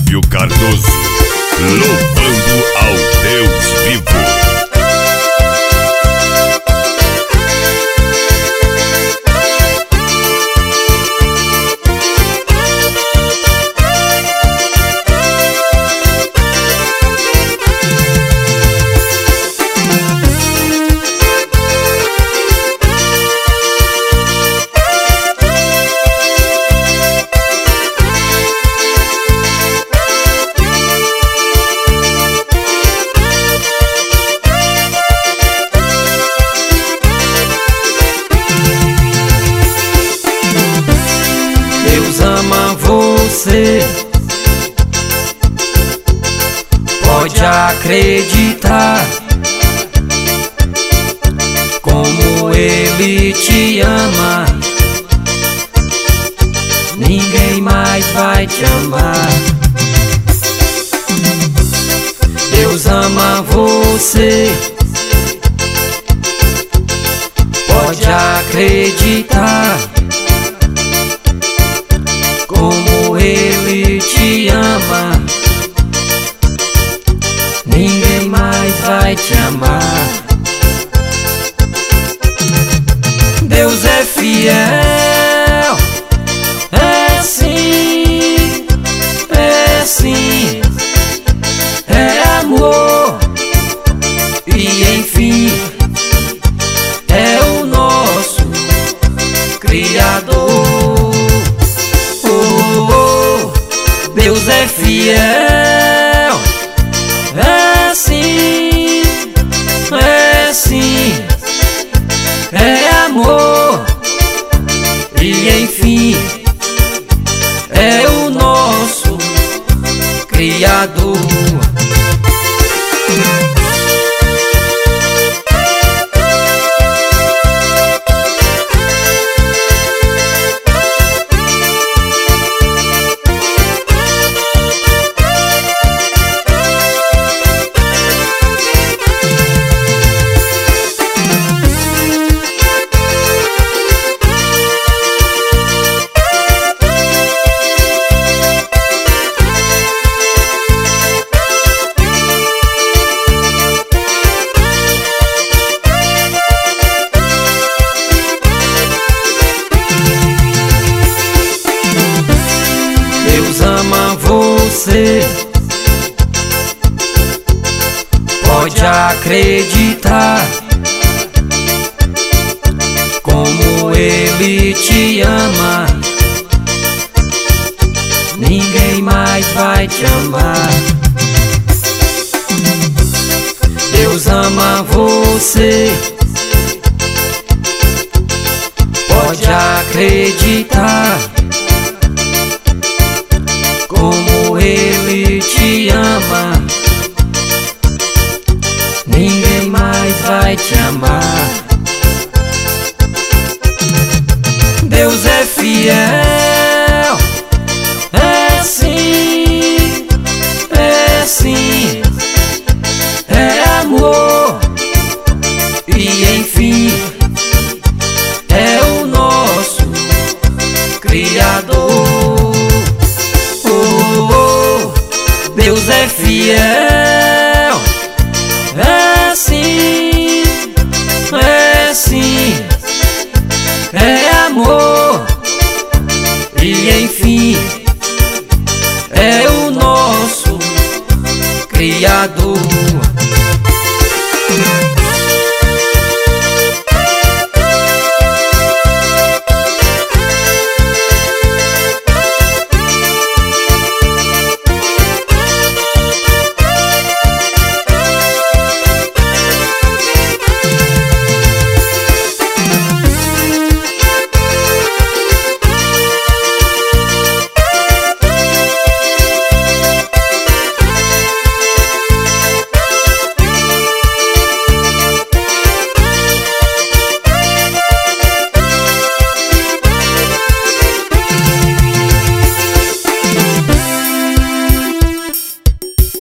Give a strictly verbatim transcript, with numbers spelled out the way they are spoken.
Silvio Cardoso, louvando ao Deus vivo. Deus ama você, pode acreditar. Como Ele te ama, ninguém mais vai te amar. Deus ama você, pode acreditar. Como Ele te ama, ninguém mais vai te amar. Deus é fiel, é sim, é sim, é amor e enfim é o nosso Criador. Deus é fiel, é sim, é sim, é amor e enfim é o nosso Criador. Deus ama você, pode acreditar. Como Ele te ama, ninguém mais vai te amar. Deus ama você, pode acreditar. Como Ele te ama, ninguém mais vai te amar. Deus é fiel, é sim, é sim, é amor e enfim é o nosso Criador. Deus é fiel, é sim, é sim, é amor e enfim é o nosso Criador.